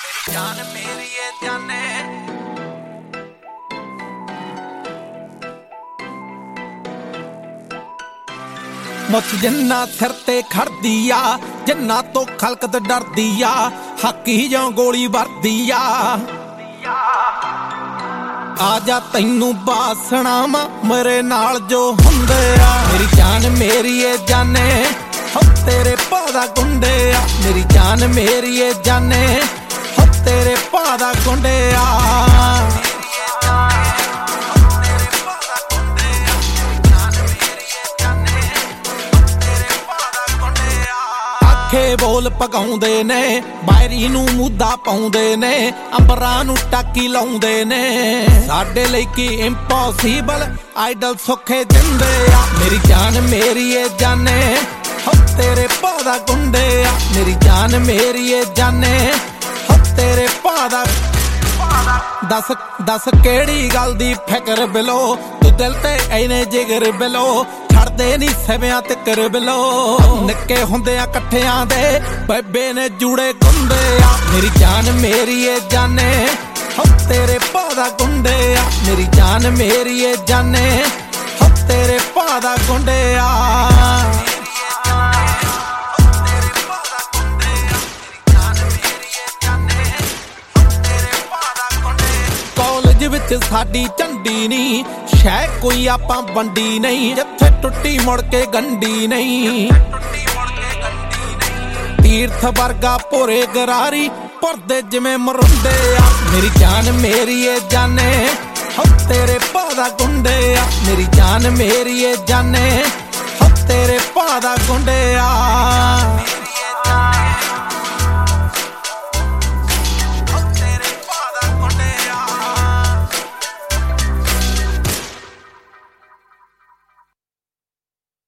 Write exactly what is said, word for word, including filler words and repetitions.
जान मेरी ये जाने मुझ जिन्ना सिर ते खड़दी आ जिन्ना तो खलकत डरदी आ हक ही जो गोली वरदी आ आजा तैनू बासना वा मेरे नाल जो हुंदे आ मेरी जान मेरी ये जाने हो तेरे पादा गुंडे आ मेरी जान मेरी ये जाने हो तेरे पादा गुंडे आ बोल पकाउंदे ने बायरी नू मुद्दा पाउंदे ने अंबरां नू टाकी लाउंदे ने साडे लई की इंपॉसिबल आइडल सुखे दिंदे आ मेरी जान मेरी ये जाने हो तेरे पादा गुंडे आ मेरी जान मेरी ये जाने हो तेरे पादा दस दस केड़ी गल दी फिकर बिलो तू दिल ते इने जिगर बिलो छड़दे नी सवियां तिकर बिलो निक्के हुंदे आ कट्ठियां दे बेबे ने जूड़े गुंदे आ मेरी जान मेरी ये जाने हो तेरे पादा गुंडे आ मेरी जान मेरी ये जाने हो तेरे पादा गुंडे आ विच साडी झंडी नहीं शह कोई आपां वंडी नहीं जिथे टुट्टी मुड़ के गंडी नहीं तीर्थ वर्गा भोरे गरारी भरदे जिवें मरुंडे आ मेरी जान मेरी ये जाने हो तेरे पादा गुंडे आ मेरी जान मेरी ये जाने हो तेरे पादा गुंडे आ।